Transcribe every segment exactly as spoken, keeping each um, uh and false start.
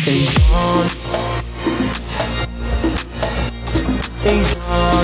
ای جان ای جان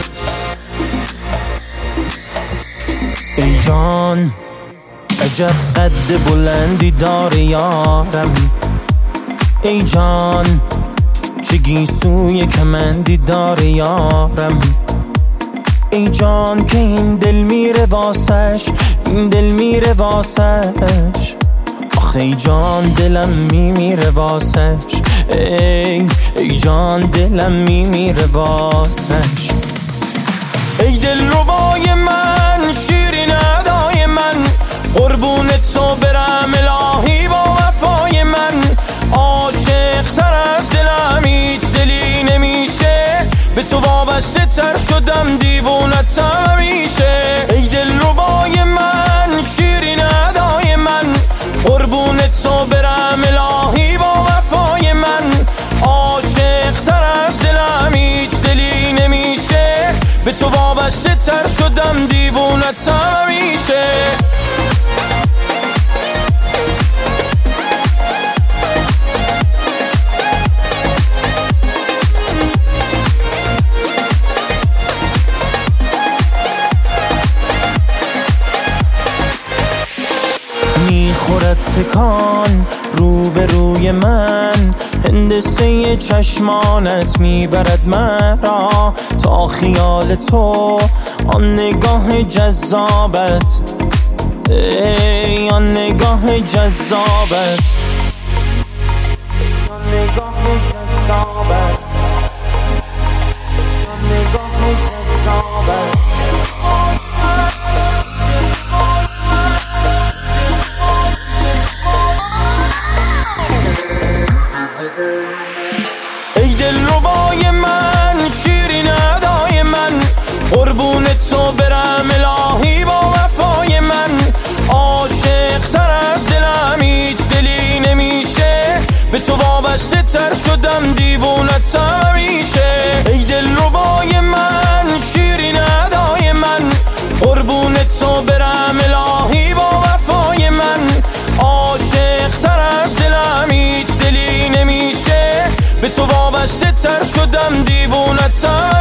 ای جان عجب قد بلندی داره یارم. ای جان چه گیسوی کمندی داره یارم. ای جان که این دل میره واسش، این دل میره واسش. آخه ای جان دلم میمیره واسش. ای ای جان دلم میمیره واسش. ای دل ربای من، شیرین ادای من، قربون تو برم الهی با وفای من. عاشق تر از دلم هیچ دلی نمیشه، به تو وابسته تر شدم دیوونت همیشه. ای دل ربای من، شیرین ادای من، قربون تو برم الهی با وفای من. عاشق تر از دلم هیچ دلی نمیشه، به تو وابسته تر شدم دیوونت همیشه. میخورد تکان رو به روی من، هندسه چشمانت میبرد مرا تا خیال تو، آن نگاه جذابت. ای آن نگاه جذابت، آن نگاه جذابت، آن نگاه جذابت. ای دل ربای من، شیرین ادای من، قربون تو برم الهی با وفای من. عاشق تر از دلم هیچ دلی نمیشه، به تو وابسته تر شدم دیوونت همیشه. ای دل ربای من، شیرین ادای من، قربون تو برم الهی با وفای من. عاشق تر از دلم هیچ دلی نمیشه، به تو وابسته تر شدم دیوونت.